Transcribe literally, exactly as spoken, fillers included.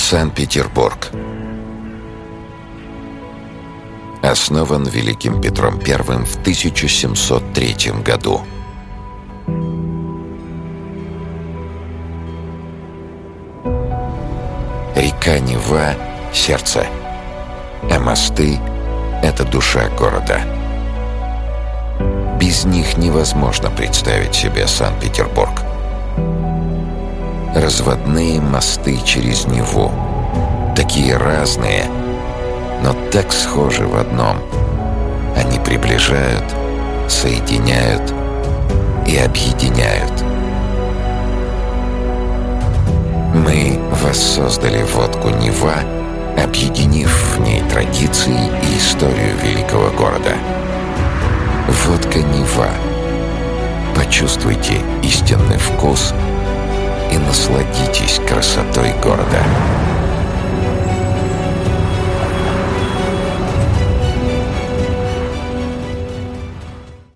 Санкт-Петербург. Основан Великим Петром Первым в тысяча семьсот третьем году. Река Нева — сердце, а мосты — это душа города. Без них невозможно представить себе Санкт-Петербург. Разводные мосты через Неву, такие разные, но так схожи в одном. Они приближают, соединяют и объединяют. Мы воссоздали водку Нева, объединив в ней традиции и историю великого города. Водка Нева. Почувствуйте истинный вкус и насладитесь красотой города.